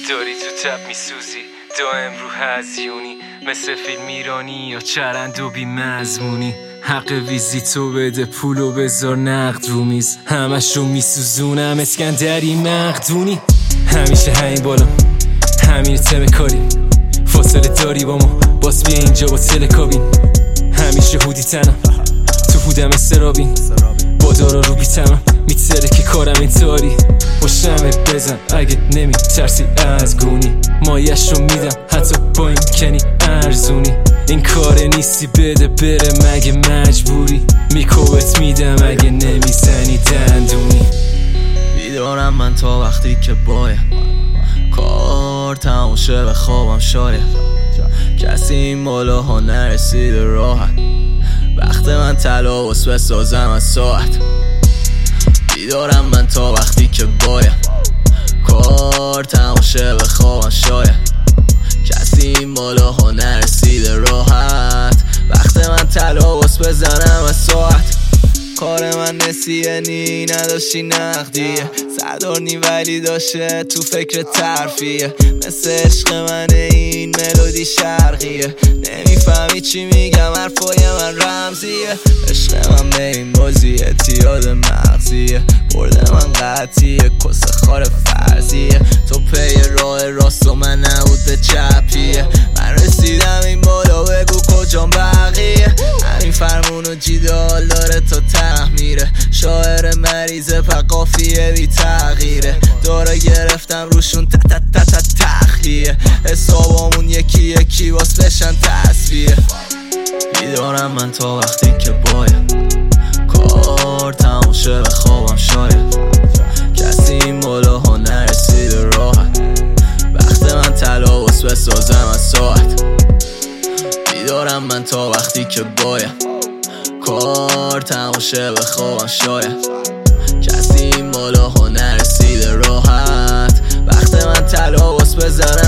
داری تو تب میسوزی دائم رو هزیونی مثل فیلم ایرانی یا چرند و بی مضمونی. حق ویزیتو بده پولو بذار نقد رو میز، همش رو میسوزونم اسکندری مقدونی. همیشه همین بالا همین تم کاریم، فاصله داری با ما باز بیا اینجا با تلکابین. همیشه هودی تنم تو هودم استرابین، با دارا رو بیتمم میتره که کارم اینطوری. باشمه بزن اگه نمی ترسی از گونی، مایش رو میدم حتی با این کنی ارزونی. این کار نیستی بده بره مگه مجبوری، میکوبت میدم اگه نمیزنی دندونی. بیدارم من تا وقتی که باید کار تموم شه به خوابم شاید کسی این بالاها نرسیده راحت، وقت من تلاوز بسازم از ساعت. بیدارم من تا وقتی که باید کار تموم شه به خوابم شاید کسی این بالاها نرسیده راحت، وقت من تلاوز بزنم از ساعت. کار من نسیه نی نداشتی نقدیه، صدار نی ولی داشته تو فکر ترفیه. مثل عشق من این ملودی شرقیه، نمیفهمی چی میگم حرفای من رمزیه. عشق من به این بازی اعتیاد مغزیه، برده من قطعیه کس خار فرضیه. تو پی راه راست و من نبود به چپیه، من رسیدم این بالا بگو کجام بقیه. همین فرمون و جیدال داره تا میره، شاعر مریضه پا قافیه بی تغییره. داره گرفتم روشون تخلیه، حسابامون یکی یکی باز بشن تصویه. بیدارم من تا وقتی که باید کار تموم شه به خوابم شاید کسی این بالاها نرسیده راحت، وقت من تلاوز بسازم از ساعت. بیدارم من تا وقتی که باید کار تموم شه به خوابم شاید کسی این بالاها نرسیده راحت، وقت من تلاوز بزنم